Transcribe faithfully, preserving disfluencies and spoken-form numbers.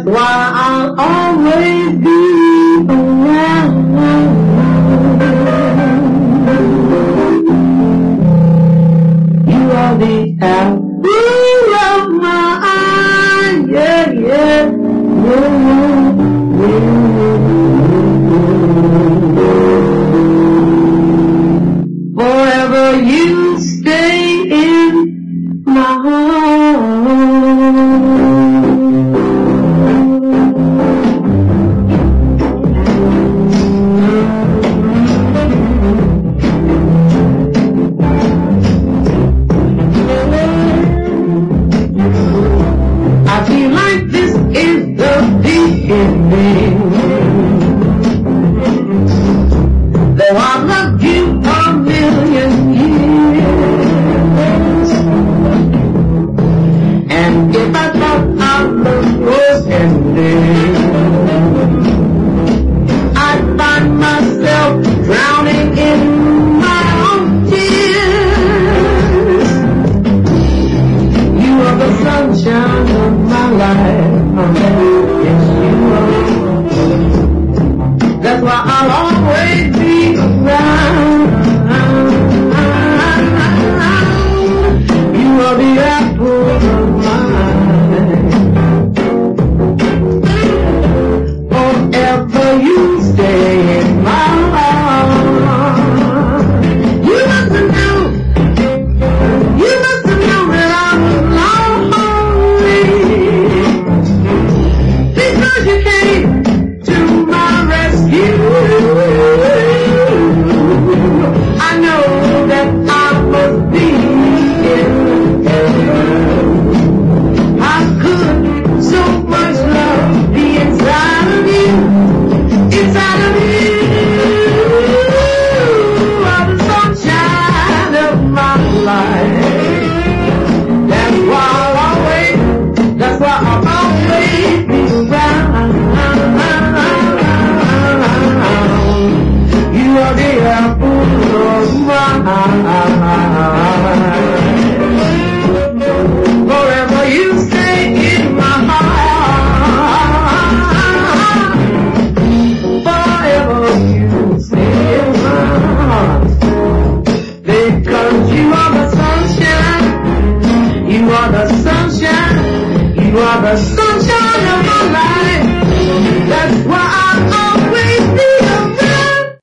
That's why I'll always be around. You are the apple of my eye, yeah, yeah, yeah, yeah. Forever you stay in my heart. Though I loved you a million years, and if I thought our love was ending, I'd find myself drowning in my own tears. You are the sunshine of my life. Yes, you are. That's why I'll always be around. You are the apple of my eye. Forever you stay in my heart. You must have known, you must have known that I was lonely, because you came to my rescue. I know that I must be in heaven. How could so much love be inside of you, inside of you? You are the sunshine of my life. That's why I'll always, that's why I'll always be around. You are the apple of my eye. Forever you stay in my heart. Forever you stay in my heart. Because you are the sunshine. You are the sunshine. You are the sunshine.